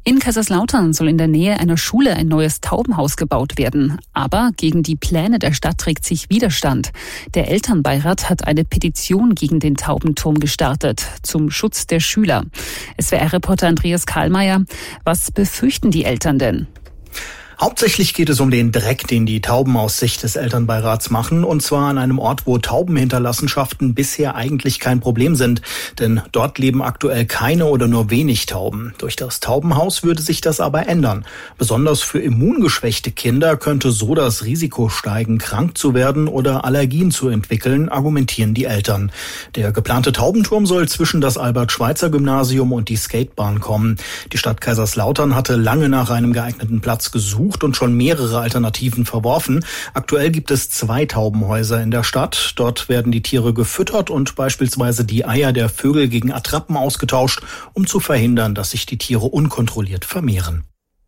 In Kaiserslautern soll in der Nähe einer Schule ein neues Taubenhaus gebaut werden. Aber gegen die Pläne der Stadt trägt sich Widerstand. Der Elternbeirat hat eine Petition gegen den Taubenturm gestartet, zum Schutz der Schüler. SWR-Reporter Andreas Karlmeier, was befürchten die Eltern denn? Hauptsächlich geht es um den Dreck, den die Tauben aus Sicht des Elternbeirats machen, und zwar an einem Ort, wo Taubenhinterlassenschaften bisher eigentlich kein Problem sind. Denn dort leben aktuell keine oder nur wenig Tauben. Durch das Taubenhaus würde sich das aber ändern. Besonders für immungeschwächte Kinder könnte so das Risiko steigen, krank zu werden oder Allergien zu entwickeln, argumentieren die Eltern. Der geplante Taubenturm soll zwischen das Albert-Schweitzer-Gymnasium und die Skatebahn kommen. Die Stadt Kaiserslautern hatte lange nach einem geeigneten Platz gesucht und schon mehrere Alternativen verworfen. Aktuell gibt es 2 Taubenhäuser in der Stadt. Dort werden die Tiere gefüttert und beispielsweise die Eier der Vögel gegen Attrappen ausgetauscht, um zu verhindern, dass sich die Tiere unkontrolliert vermehren.